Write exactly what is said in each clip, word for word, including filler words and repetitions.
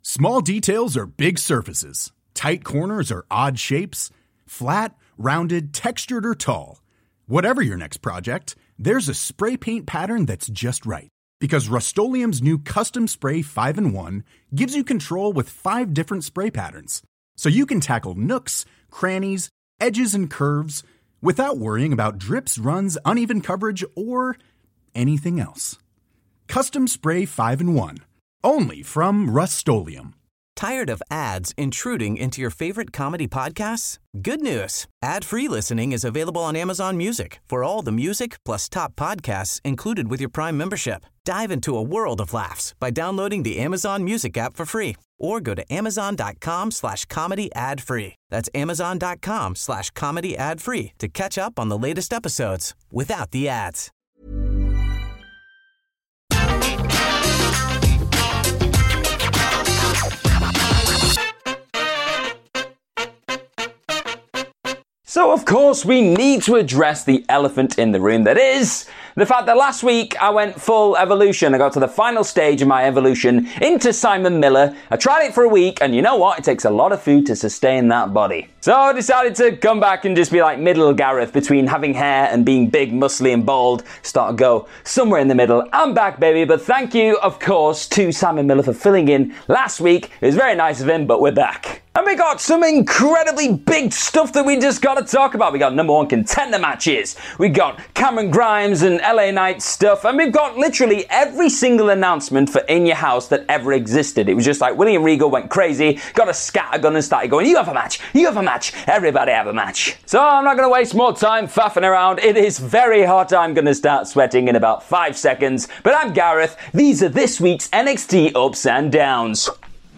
Small details are big surfaces. Tight corners are odd shapes. Flat, rounded, textured, or tall. Whatever your next project, there's a spray paint pattern that's just right. Because Rust-Oleum's new Custom Spray five in one gives you control with five different spray patterns. So you can tackle nooks, crannies, edges, and curves without worrying about drips, runs, uneven coverage, or anything else. Custom Spray five in one. Only from Rust-Oleum. Tired of ads intruding into your favorite comedy podcasts? Good news. Ad-free listening is available on Amazon Music for all the music plus top podcasts included with your Prime membership. Dive into a world of laughs by downloading the Amazon Music app for free or go to amazon.com slash comedy ad free. That's amazon.com slash comedy ad free to catch up on the latest episodes without the ads. So, of course, we need to address the elephant in the room. That is the fact that last week I went full evolution. I got to the final stage of my evolution into Simon Miller. I tried it for a week, and you know what? It takes a lot of food to sustain that body. So I decided to come back and just be like middle Gareth between having hair and being big, muscly, and bald. Start to go somewhere in the middle. I'm back, baby. But thank you, of course, to Simon Miller for filling in last week. It was very nice of him, but we're back. And we got some incredibly big stuff that we just got to talk about. We got number one contender matches. We got Cameron Grimes and L A Knight stuff. And we've got literally every single announcement for In Your House that ever existed. It was just like William Regal went crazy, got a scattergun and started going, you have a match, you have a match, everybody have a match. So I'm not going to waste more time faffing around. It is very hot. I'm going to start sweating in about five seconds. But I'm Gareth. These are this week's N X T ups and downs.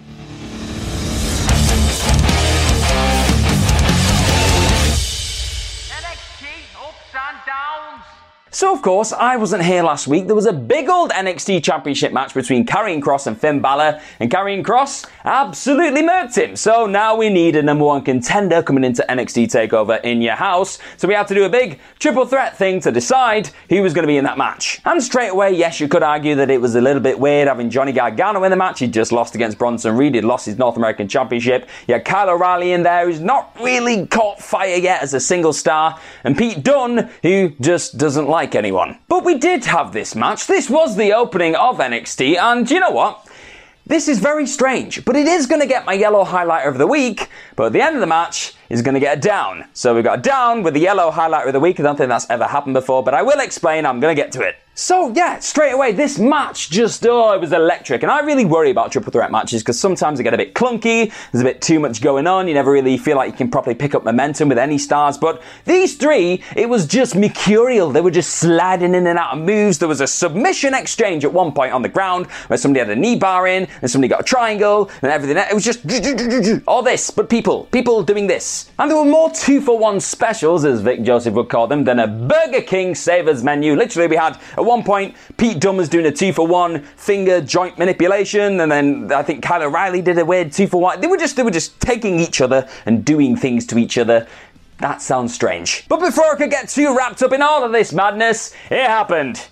So, of course, I wasn't here last week. There was a big old N X T Championship match between Karrion Kross and Finn Balor, and Karrion Kross absolutely murked him. So now we need a number one contender coming into N X T TakeOver In Your House. So we had to do a big triple threat thing to decide who was going to be in that match. And straight away, yes, you could argue that it was a little bit weird having Johnny Gargano in the match. He'd just lost against Bronson Reed. He'd lost his North American Championship. You had Kyle O'Reilly in there, who's not really caught fire yet as a single star. And Pete Dunne, who just doesn't like anyone. But we did have this match. This was the opening of N X T, and you know what? This is very strange, but it is going to get my yellow highlighter of the week, but at the end of the match is going to get a down. So we got a down with the yellow highlighter of the week. I don't think that's ever happened before, but I will explain. I'm going to get to it. So yeah, straight away, this match just, oh, it was electric. And I really worry about triple threat matches because sometimes they get a bit clunky, there's a bit too much going on, you never really feel like you can properly pick up momentum with any stars. But these three, it was just mercurial. They were just sliding in and out of moves. There was a submission exchange at one point on the ground where somebody had a knee bar in and somebody got a triangle and everything. It was just all this, but people, people doing this. And there were more two for one specials, as Vic Joseph would call them, than a Burger King Savers menu. Literally, we had at one point, Pete Dunne was doing a two for one finger joint manipulation, and then I think Kyle O'Reilly did a weird two for one. They were just they were just taking each other and doing things to each other. That sounds strange. But before I could get too wrapped up in all of this madness, it happened.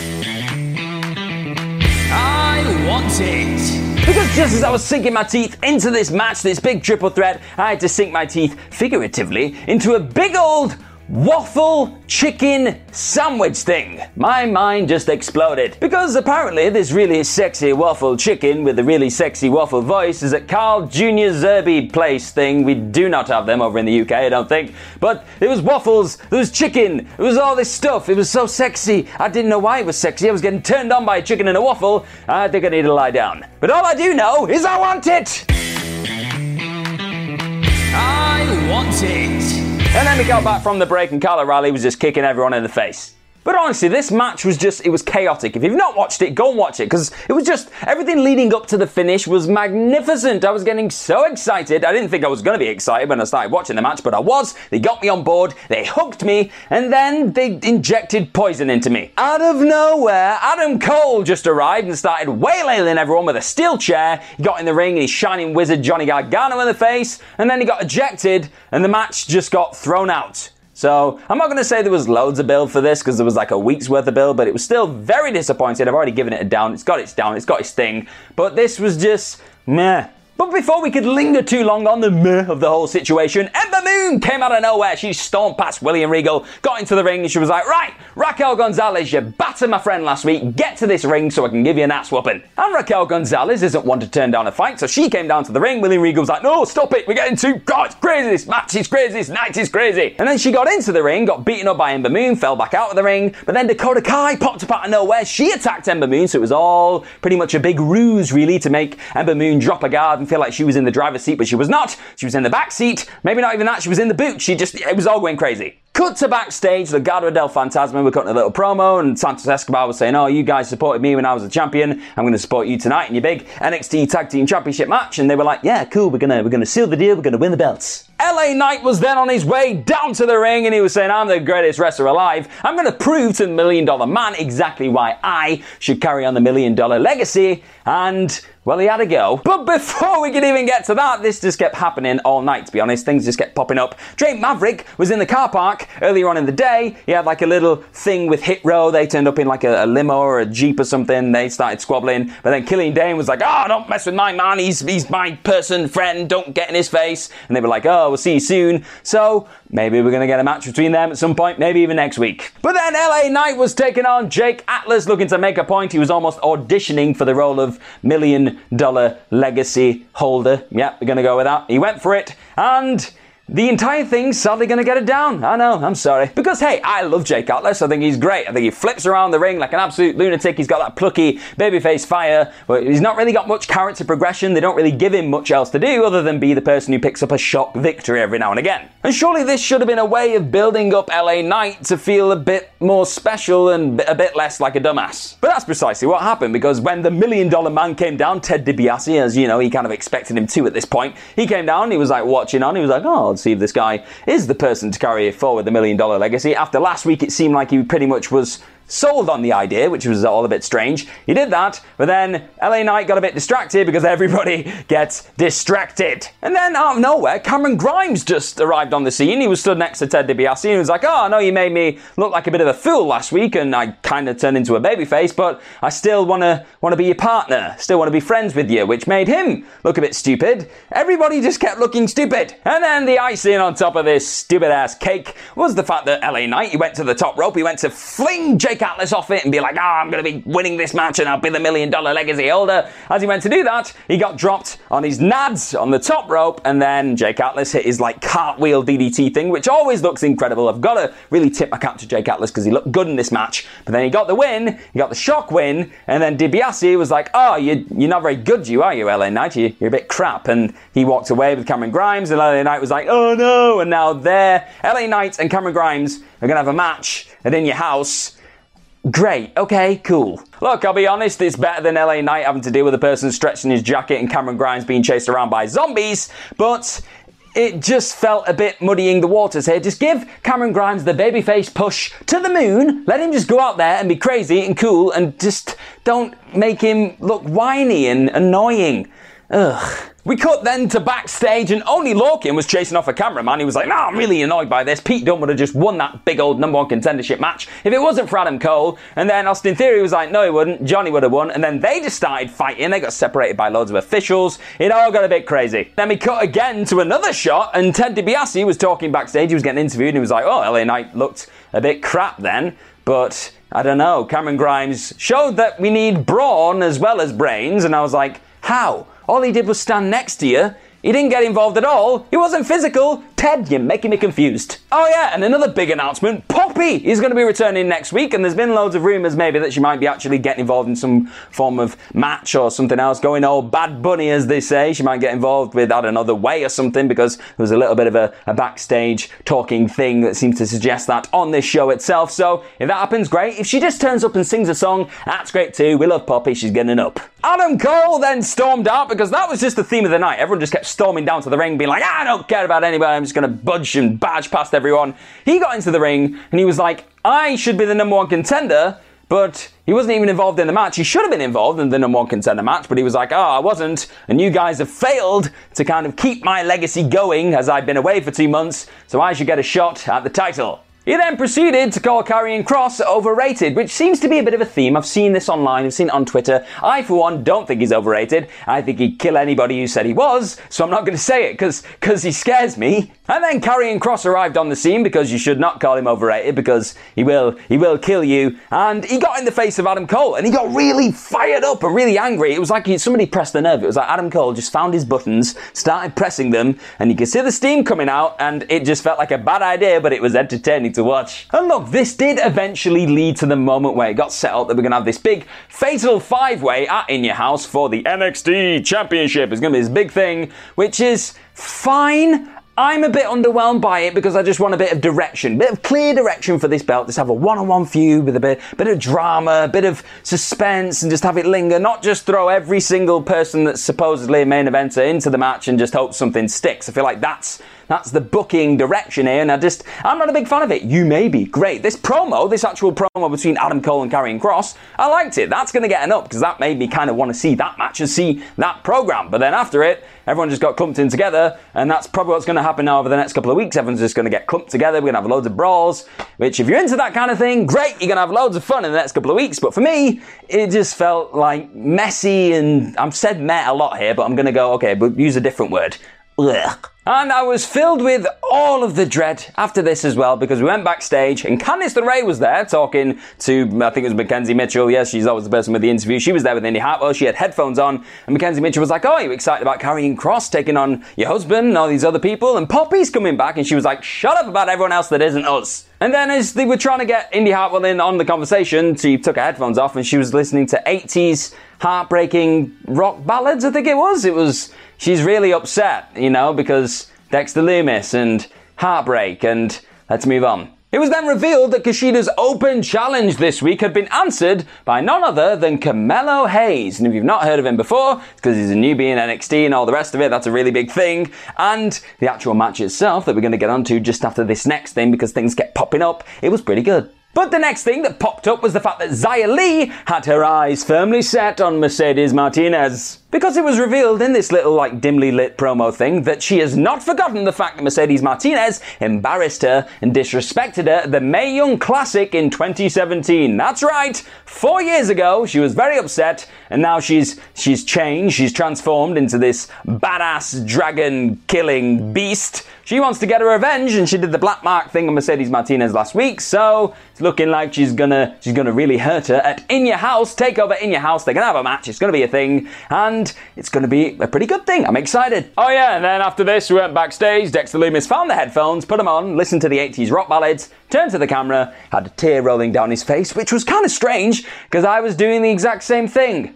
I want it. Because just as I was sinking my teeth into this match, this big triple threat, I had to sink my teeth, figuratively, into a big old waffle chicken sandwich thing. My mind just exploded. Because apparently this really sexy waffle chicken with a really sexy waffle voice is at Carl Junior Zerby Place thing. We do not have them over in the U K, I don't think. But there was waffles, there was chicken, there was all this stuff. It was so sexy. I didn't know why it was sexy. I was getting turned on by a chicken and a waffle. I think I need to lie down. But all I do know is I want it. I want it. And then we got back from the break and Kyle O'Reilly was just kicking everyone in the face. But honestly, this match was just, it was chaotic. If you've not watched it, go and watch it, because it was just, everything leading up to the finish was magnificent. I was getting so excited. I didn't think I was going to be excited when I started watching the match, but I was. They got me on board, they hooked me, and then they injected poison into me. Out of nowhere, Adam Cole just arrived and started waylailing everyone with a steel chair. He got in the ring and he's shining wizard Johnny Gargano in the face, and then he got ejected, and the match just got thrown out. So, I'm not going to say there was loads of build for this, because there was like a week's worth of build, but it was still very disappointing. I've already given it a down. It's got its down, it's got its thing. But this was just meh. But before we could linger too long on the meh of the whole situation, Ember Moon came out of nowhere. She stormed past William Regal, got into the ring, and she was like, right, Raquel Gonzalez, you battered my friend last week. Get to this ring so I can give you an ass whooping. And Raquel Gonzalez isn't one to turn down a fight, so she came down to the ring. William Regal was like, no, stop it. We're getting too, God, it's crazy. This match is crazy. This night is crazy. And then she got into the ring, got beaten up by Ember Moon, fell back out of the ring. But then Dakota Kai popped up out of nowhere. She attacked Ember Moon, so it was all pretty much a big ruse, really, to make Ember Moon drop her guard and feel like she was in the driver's seat, but she was not. She was in the back seat. Maybe not even that. She was in the boot. She just, it was all going crazy. Cut to backstage, Legado del Fantasma were cutting a little promo, and Santos Escobar was saying, oh, you guys supported me when I was a champion. I'm going to support you tonight in your big N X T Tag Team Championship match. And they were like, yeah, cool. We're going to, we're going to seal the deal. We're going to win the belts. L A Knight was then on his way down to the ring, and he was saying, I'm the greatest wrestler alive. I'm going to prove to the Million Dollar Man exactly why I should carry on the Million Dollar legacy. And, well, he had a go. But before we could even get to that, this just kept happening all night, to be honest. Things just kept popping up. Drake Maverick was in the car park earlier on in the day. He had like a little thing with Hit Row. They turned up in like a, a limo or a Jeep or something. They started squabbling. But then Killian Dane was like, oh, don't mess with my man. He's, he's my person, friend. Don't get in his face. And they were like, oh, we'll see you soon. So maybe we're going to get a match between them at some point, maybe even next week. But then L A Knight was taking on Jake Atlas, looking to make a point. He was almost auditioning for the role of Million Dollar Legacy Holder. Yep, we're going to go with that. He went for it, and the entire thing's sadly going to get it down. I know, I'm sorry. Because, hey, I love Jake Atlas. I think he's great. I think he flips around the ring like an absolute lunatic. He's got that plucky babyface fire, but he's not really got much character progression. They don't really give him much else to do other than be the person who picks up a shock victory every now and again. And surely this should have been a way of building up L A Knight to feel a bit more special and a bit less like a dumbass. But that's precisely what happened, because when the Million Dollar Man came down, Ted DiBiase, as you know, he kind of expected him to at this point, he came down, he was like watching on, he was like, oh, see if this guy is the person to carry forward the Million Dollar Legacy. After last week, it seemed like he pretty much was sold on the idea, which was all a bit strange. He did that, but then L A Knight got a bit distracted because everybody gets distracted. And then out of nowhere, Cameron Grimes just arrived on the scene. He was stood next to Ted DiBiase and he was like, oh, I know you made me look like a bit of a fool last week and I kind of turned into a babyface, but I still want to want to be your partner, still want to be friends with you, which made him look a bit stupid. Everybody just kept looking stupid. And then the icing on top of this stupid ass cake was the fact that L A Knight, he went to the top rope, he went to fling Jake Atlas off it and be like, ah, oh, I'm going to be winning this match and I'll be the Million Dollar Legacy holder. As he went to do that, he got dropped on his nads on the top rope, and then Jake Atlas hit his like cartwheel D D T thing, which always looks incredible. I've got to really tip my cap to Jake Atlas because he looked good in this match. But then he got the win, he got the shock win, and then DiBiase was like, oh, you, you're not very good, you are you, L A Knight? You, you're a bit crap. And he walked away with Cameron Grimes, and L A Knight was like, oh no, and now there, L A Knight and Cameron Grimes are going to have a match at In Your House. Great, okay, cool. Look, I'll be honest, it's better than L A Knight having to deal with a person stretching his jacket and Cameron Grimes being chased around by zombies, but it just felt a bit muddying the waters here. Just give Cameron Grimes the babyface push to the moon, let him just go out there and be crazy and cool, and just don't make him look whiny and annoying. Ugh. We cut then to backstage, and Oney Lorcan was chasing off a cameraman. He was like, no, I'm really annoyed by this. Pete Dunne would have just won that big old number one contendership match if it wasn't for Adam Cole. And then Austin Theory was like, no, he wouldn't. Johnny would have won. And then they just started fighting. They got separated by loads of officials. It all got a bit crazy. Then we cut again to another shot, and Ted DiBiase was talking backstage. He was getting interviewed, and he was like, oh, L A Knight looked a bit crap then. But I don't know. Cameron Grimes showed that we need brawn as well as brains. And I was like, how? All he did was stand next to you. He didn't get involved at all. He wasn't physical. Ted, you're making me confused. Oh yeah, and another big announcement. Poppy is going to be returning next week, and there's been loads of rumours maybe that she might be actually getting involved in some form of match or something else, going all Bad Bunny, as they say. She might get involved with, I don't know, The Way or something, because there was a little bit of a, a backstage talking thing that seems to suggest that on this show itself. So if that happens, great. If she just turns up and sings a song, that's great too. We love Poppy. She's getting up. Adam Cole then stormed out, because that was just the theme of the night. Everyone just kept storming down to the ring, being like, I don't care about anybody. I'm just going to budge and badge past everyone. He got into the ring and he was like, I should be the number one contender, but he wasn't even involved in the match. He should have been involved in the number one contender match, but he was like, oh, I wasn't, and you guys have failed to kind of keep my legacy going as I've been away for two months, so I should get a shot at the title. He then proceeded to call Karrion Kross overrated, which seems to be a bit of a theme. I've seen this online, I've seen it on Twitter. I, for one, don't think he's overrated. I think he'd kill anybody who said he was, so I'm not going to say it because because he scares me. And then Karrion Kross arrived on the scene because you should not call him overrated because he will he will kill you. And he got in the face of Adam Cole and he got really fired up and really angry. It was like he, somebody pressed the nerve. It was like Adam Cole just found his buttons, started pressing them, and you could see the steam coming out, and it just felt like a bad idea, but it was entertaining to watch. And look, this did eventually lead to the moment where it got set up that we're going to have this big fatal five-way at In Your House for the N X T Championship. It's going to be this big thing, which is fine. I'm a bit underwhelmed by it because I just want a bit of direction, a bit of clear direction for this belt. Just have a one-on-one feud with a bit, bit of drama, a bit of suspense, and just have it linger. Not just throw every single person that's supposedly a main eventer into the match and just hope something sticks. I feel like that's that's the booking direction here, and I just, I'm not a big fan of it. You may be. Great. This promo, this actual promo between Adam Cole and Karrion Kross, I liked it. That's going to get an up because that made me kind of want to see that match and see that program. But then after it, everyone just got clumped in together, and that's probably what's going to happen now over the next couple of weeks. Everyone's just going to get clumped together. We're going to have loads of brawls, which if you're into that kind of thing, great, you're going to have loads of fun in the next couple of weeks. But for me, it just felt like messy, and I've said meh a lot here, but I'm going to go, okay, but use a different word. Ugh. And I was filled with all of the dread after this as well, because we went backstage and Candice LeRae was there talking to, I think it was Mackenzie Mitchell. Yes, she's always the person with the interview. She was there with Indy Hartwell. She had headphones on, and Mackenzie Mitchell was like, oh, are you excited about Karrion Kross taking on your husband and all these other people? And Poppy's coming back, and she was like, shut up about everyone else that isn't us. And then as they were trying to get Indy Hartwell in on the conversation, she took her headphones off and she was listening to eighties heartbreaking rock ballads, I think it was. It was, she's really upset, you know, because Dexter Lumis and heartbreak, and let's move on. It was then revealed that Kushida's open challenge this week had been answered by none other than Carmelo Hayes. And if you've not heard of him before, it's because he's a newbie in N X T and all the rest of it. That's a really big thing. And the actual match itself that we're going to get onto just after this next thing, because things kept popping up, it was pretty good. But the next thing that popped up was the fact that Xia Li had her eyes firmly set on Mercedes Martinez. Because it was revealed in this little, like, dimly lit promo thing that she has not forgotten the fact that Mercedes Martinez embarrassed her and disrespected her at the Mae Young Classic in twenty seventeen. That's right, four years ago, she was very upset, and now she's she's changed, she's transformed into this badass dragon-killing beast. She wants to get her revenge, and she did the black mark thing on Mercedes Martinez last week, so it's looking like she's gonna she's gonna really hurt her at In Your House, Takeover In Your House. They're gonna have a match, it's gonna be a thing, and it's going to be a pretty good thing. I'm excited. Oh yeah, and then after this, we went backstage. Dexter Lumis found the headphones, put them on, listened to the eighties rock ballads, turned to the camera, had a tear rolling down his face, which was kind of strange, because I was doing the exact same thing.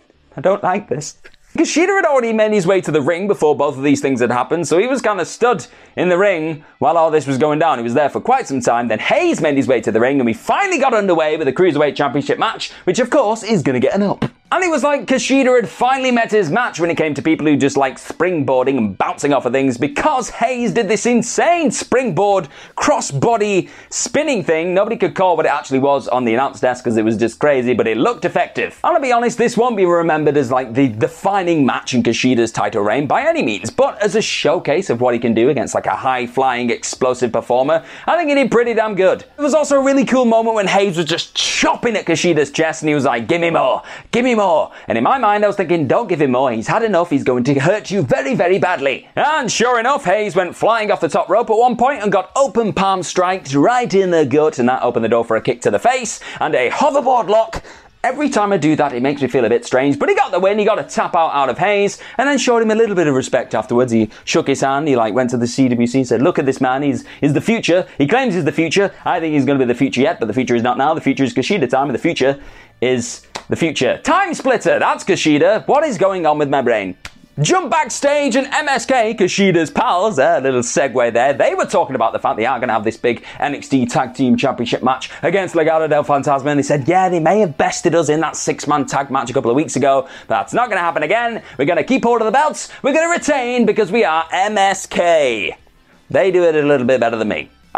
I don't like this. Kushida had already made his way to the ring before both of these things had happened, so he was kind of stood in the ring while all this was going down. He was there for quite some time. Then Hayes made his way to the ring, and we finally got underway with the Cruiserweight Championship match, which of course is going to get an up. And it was like Kushida had finally met his match when it came to people who just like springboarding and bouncing off of things, because Hayes did this insane springboard, crossbody, spinning thing. Nobody could call what it actually was on the announce desk because it was just crazy, but it looked effective. And to be honest, this won't be remembered as like the defining match in Kushida's title reign by any means, but as a showcase of what he can do against like a high-flying, explosive performer, I think he did pretty damn good. It was also a really cool moment when Hayes was just chopping at Kushida's chest and he was like, give me more, give me more. More. And in my mind, I was thinking, don't give him more. He's had enough. He's going to hurt you very, very badly. And sure enough, Hayes went flying off the top rope at one point and got open palm striked right in the gut, and that opened the door for a kick to the face and a hoverboard lock. Every time I do that, it makes me feel a bit strange, but he got the win. He got a tap out out of Hayes and then showed him a little bit of respect afterwards. He shook his hand. He like went to the C W C and said, look at this man. He's, he's the future. He claims he's the future. I think he's going to be the future yet, but the future is not now. The future is Kushida time, and the future is the future. Time Splitter. That's Kushida. What is going on with my brain? Jump backstage, and M S K, Kushida's pals, a little segue there, they were talking about the fact they are going to have this big N X T Tag Team Championship match against Legado del Fantasma, and they said, yeah, they may have bested us in that six-man tag match a couple of weeks ago, but that's not going to happen again. We're going to keep hold of the belts, we're going to retain, because we are M S K. They do it a little bit better than me.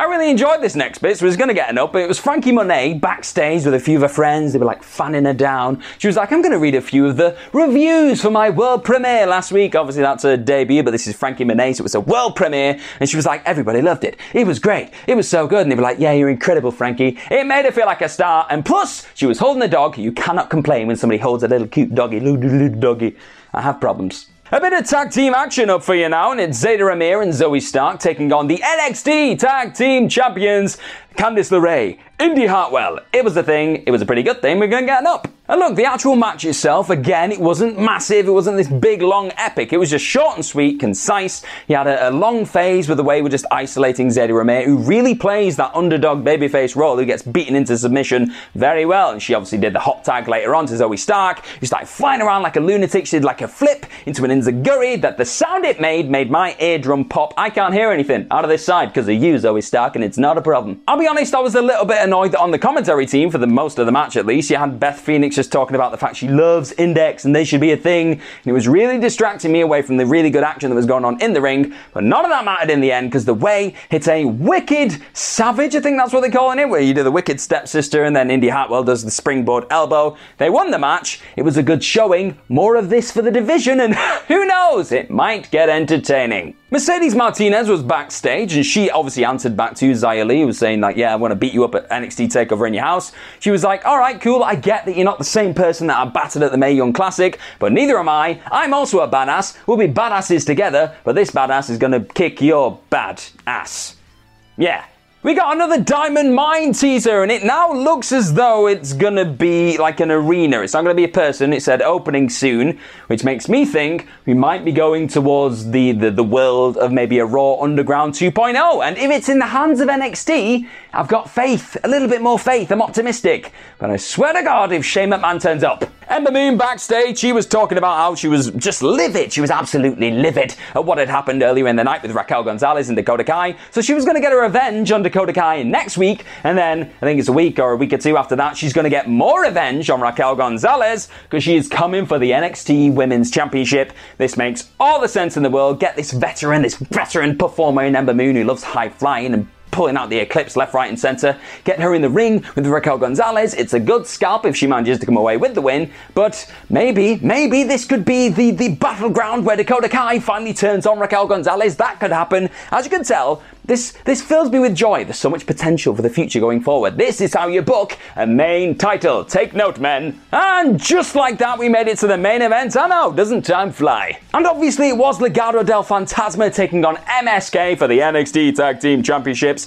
I really enjoyed this next bit, so I was going to get an up, but it was Frankie Monet backstage with a few of her friends. They were like fanning her down. She was like, I'm going to read a few of the reviews for my world premiere last week. Obviously that's her debut, but this is Frankie Monet, so it was a world premiere. And she was like, everybody loved it. It was great. It was so good. And they were like, yeah, you're incredible, Frankie. It made her feel like a star. And plus, she was holding a dog. You cannot complain when somebody holds a little cute doggy, little, little doggy. I have problems. A bit of tag team action up for you now, and it's Zeta Amir and Zoe Stark taking on the N X T Tag Team Champions, Candice LeRae, Indy Hartwell. It was a thing, it was a pretty good thing, we're going to get an up. And look, the actual match itself, again, it wasn't massive, it wasn't this big, long epic, it was just short and sweet, concise. He had a, a long phase with the way we're just isolating Zeta Amir, who really plays that underdog babyface role, who gets beaten into submission very well. And she obviously did the hot tag later on to Zoe Stark, who started flying around like a lunatic. She did like a flip into an enziguri that the sound it made made my eardrum pop. I can't hear anything out of this side because of you, Zoe Stark, and it's not a problem. I'll be honest, I was a little bit annoyed that on the commentary team, for the most of the match at least, you had Beth Phoenix just talking about the fact she loves Index and they should be a thing, and it was really distracting me away from the really good action that was going on in the ring. But none of that mattered in the end, because the way it's a wicked savage, I think that's what they're calling it, where you do the wicked stepsister and then Indy Hartwell does the springboard elbow. They won the match. It was a good showing. More of this for the division, and who knows, it might get entertaining. Mercedes Martinez was backstage, and she obviously answered back to Xia Li, who was saying like, yeah, I want to beat you up at N X T TakeOver in your house. She was like, alright, cool, I get that you're not the same person that I battered at the Mae Young Classic, but neither am I. I'm also a badass. We'll be badasses together, but this badass is going to kick your bad ass. Yeah. We got another Diamond Mine teaser, and it now looks as though it's gonna be like an arena. It's not gonna be a person. It said opening soon, which makes me think we might be going towards the, the, the world of maybe a Raw Underground two point oh. And if it's in the hands of N X T, I've got faith, a little bit more faith. I'm optimistic. But I swear to God, if Shane McMahon turns up. Ember Moon backstage, she was talking about how she was just livid. She was absolutely livid at what had happened earlier in the night with Raquel Gonzalez and Dakota Kai. So she was going to get her revenge on Dakota Kai next week. And then, I think it's a week or a week or two after that, she's going to get more revenge on Raquel Gonzalez because she is coming for the N X T Women's Championship. This makes all the sense in the world. Get this veteran, this veteran performer in Ember Moon who loves high flying and pulling out the Eclipse left, right and centre, getting her in the ring with Raquel Gonzalez. It's a good scalp if she manages to come away with the win, but maybe, maybe this could be the, the battleground where Dakota Kai finally turns on Raquel Gonzalez. That could happen. As you can tell, this, this fills me with joy. There's so much potential for the future going forward. This is how you book a main title. Take note, men. And just like that, we made it to the main event. I know, doesn't time fly? And obviously it was Legado del Fantasma taking on M S K for the N X T Tag Team Championships.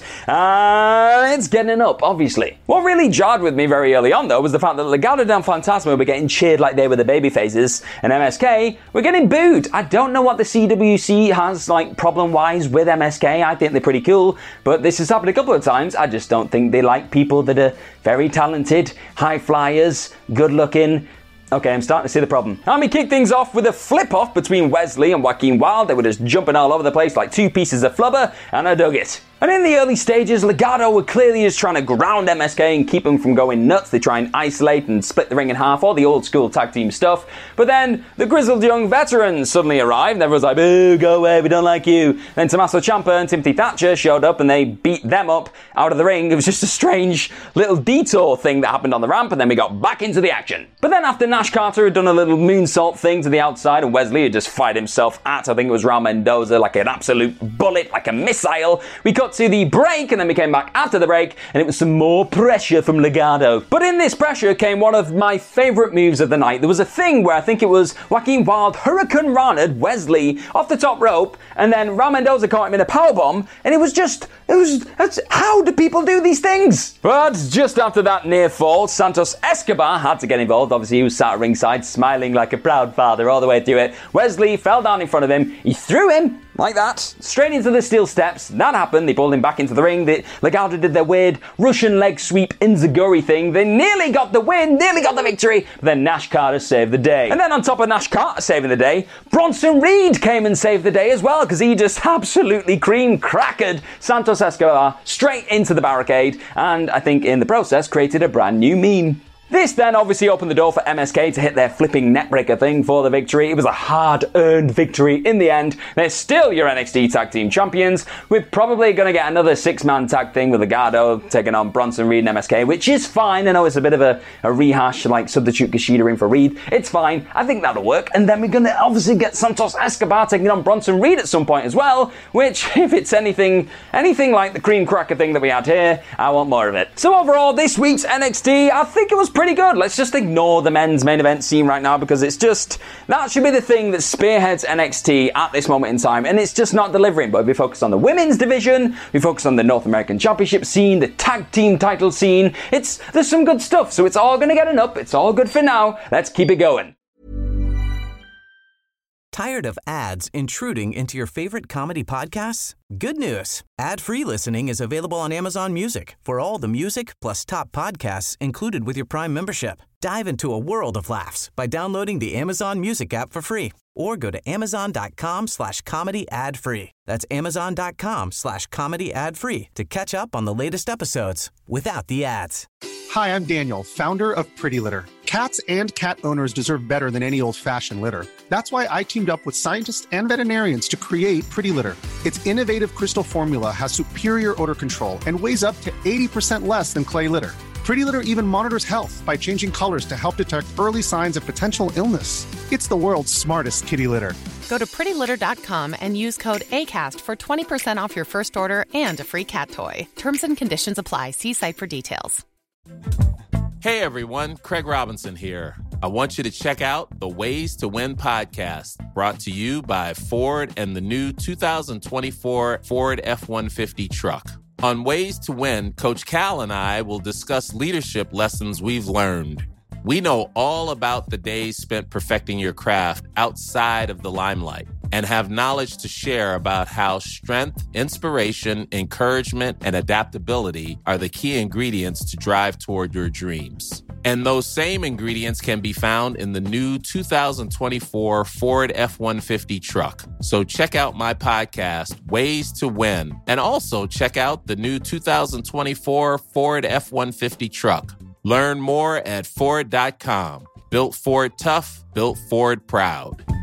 Uh, it's getting up, obviously. What really jarred with me very early on, though, was the fact that Legado del Fantasma were getting cheered like they were the babyfaces, and M S K were getting booed. I don't know what the C W C has, like, problem-wise with M S K. I think they're pretty cool, but this has happened a couple of times. I just don't think they like people that are very talented, high flyers, good-looking. Okay, I'm starting to see the problem. And we kicked things off with a flip-off between Wesley and Joaquin Wilde. They were just jumping all over the place like two pieces of flubber, and I dug it. And in the early stages, Legado were clearly just trying to ground M S K and keep them from going nuts. They try and isolate and split the ring in half, all the old school tag team stuff. But then the grizzled young veterans suddenly arrived, and everyone's like, boo, go away, we don't like you. Then Tommaso Ciampa and Timothy Thatcher showed up, and they beat them up out of the ring. It was just a strange little detour thing that happened on the ramp, and then we got back into the action. But then after Nash Carter had done a little moonsault thing to the outside, and Wesley had just fired himself at, I think it was Raul Mendoza, like an absolute bullet, like a missile, we cut to the break, and then we came back after the break, and it was some more pressure from Legado. But in this pressure came one of my favourite moves of the night. There was a thing where I think it was Joaquin Wilde Hurricane Rana'd Wesley off the top rope, and then Raul Mendoza caught him in a powerbomb, and it was just, it was, that's, how do people do these things? But just after that near fall, Santos Escobar had to get involved. Obviously, he was sat at ringside, smiling like a proud father all the way through it. Wesley fell down in front of him. He threw him like that, straight into the steel steps. That happened. They pulled him back into the ring. The Legado did their weird Russian leg sweep enziguri thing. They nearly got the win, nearly got the victory, but then Nash Carter saved the day. And then on top of Nash Carter saving the day, Bronson Reed came and saved the day as well, because he just absolutely cream crackered Santos Escobar straight into the barricade, and I think in the process created a brand new meme. This then obviously opened the door for M S K to hit their flipping neckbreaker thing for the victory. It was a hard-earned victory in the end. They're still your N X T Tag Team Champions. We're probably going to get another six-man tag thing with Legado taking on Bronson Reed and M S K, which is fine. I know it's a bit of a, a rehash, like substitute Kushida in for Reed. It's fine. I think that'll work. And then we're going to obviously get Santos Escobar taking on Bronson Reed at some point as well, which, if it's anything, anything like the cream cracker thing that we had here, I want more of it. So overall, this week's N X T, I think it was pretty good. Let's just ignore the men's main event scene right now, because it's just, that should be the thing that spearheads N X T at this moment in time, and it's just not delivering. But we focus on the women's division, we focus on the North American Championship scene, the tag team title scene. It's, there's some good stuff, so it's all gonna get an up. It's all good for now. Let's keep it going. Tired of ads intruding into your favorite comedy podcasts? Good news. Ad-free listening is available on Amazon Music for all the music plus top podcasts included with your Prime membership. Dive into a world of laughs by downloading the Amazon Music app for free or go to amazon.com slash comedy ad free. That's amazon.com slash comedy ad free to catch up on the latest episodes without the ads. Hi, I'm Daniel, founder of Pretty Litter. Cats and cat owners deserve better than any old-fashioned litter. That's why I teamed up with scientists and veterinarians to create Pretty Litter. Its innovative crystal formula has superior odor control and weighs up to eighty percent less than clay litter. Pretty Litter even monitors health by changing colors to help detect early signs of potential illness. It's the world's smartest kitty litter. Go to pretty litter dot com and use code ACAST for twenty percent off your first order and a free cat toy. Terms and conditions apply. See site for details. Hey everyone, Craig Robinson here. I want you to check out the Ways to Win podcast, brought to you by Ford and the new two thousand twenty-four Ford F one fifty truck. On Ways to Win, Coach Cal and I will discuss leadership lessons we've learned. We know all about the days spent perfecting your craft outside of the limelight and have knowledge to share about how strength, inspiration, encouragement, and adaptability are the key ingredients to drive toward your dreams. And those same ingredients can be found in the new two thousand twenty-four Ford F one fifty truck. So check out my podcast, Ways to Win, and also check out the new two thousand twenty-four Ford F one fifty truck. Learn more at Ford dot com. Built Ford tough, built Ford proud.